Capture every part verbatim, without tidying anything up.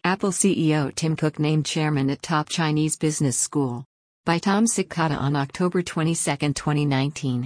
Apple C E O Tim Cook named chairman at top Chinese business school. By Tom Sikata on October twenty-second, twenty nineteen.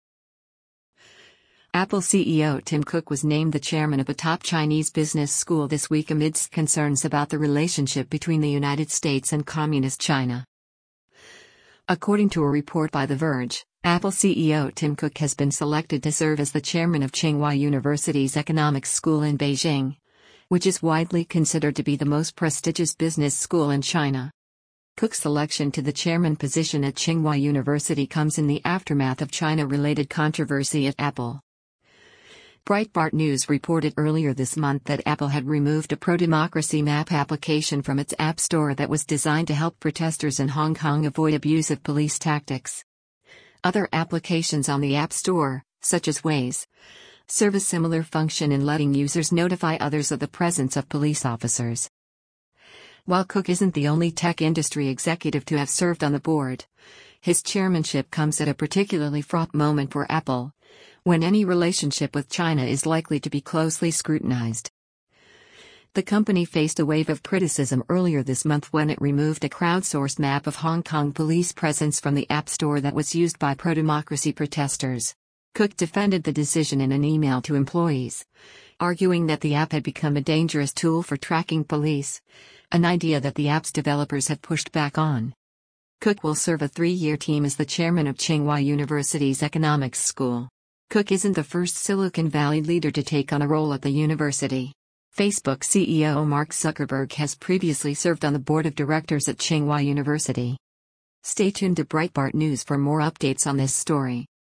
Apple C E O Tim Cook was named the chairman of a top Chinese business school this week amidst concerns about the relationship between the United States and Communist China. According to a report by The Verge, Apple C E O Tim Cook has been selected to serve as the chairman of Tsinghua University's economics school in Beijing, which is widely considered to be the most prestigious business school in China. Cook's selection to the chairman position at Tsinghua University comes in the aftermath of China-related controversy at Apple. Breitbart News reported earlier this month that Apple had removed a pro-democracy map application from its App Store that was designed to help protesters in Hong Kong avoid abusive police tactics. Other applications on the App Store, such as Waze, serve a similar function in letting users notify others of the presence of police officers. While Cook isn't the only tech industry executive to have served on the board, his chairmanship comes at a particularly fraught moment for Apple, when any relationship with China is likely to be closely scrutinized. The company faced a wave of criticism earlier this month when it removed a crowdsourced map of Hong Kong police presence from the App Store that was used by pro-democracy protesters. Cook defended the decision in an email to employees, arguing that the app had become a dangerous tool for tracking police, an idea that the app's developers have pushed back on. Cook will serve a three-year term as the chairman of Tsinghua University's economics school. Cook isn't the first Silicon Valley leader to take on a role at the university. Facebook C E O Mark Zuckerberg has previously served on the board of directors at Tsinghua University. Stay tuned to Breitbart News for more updates on this story.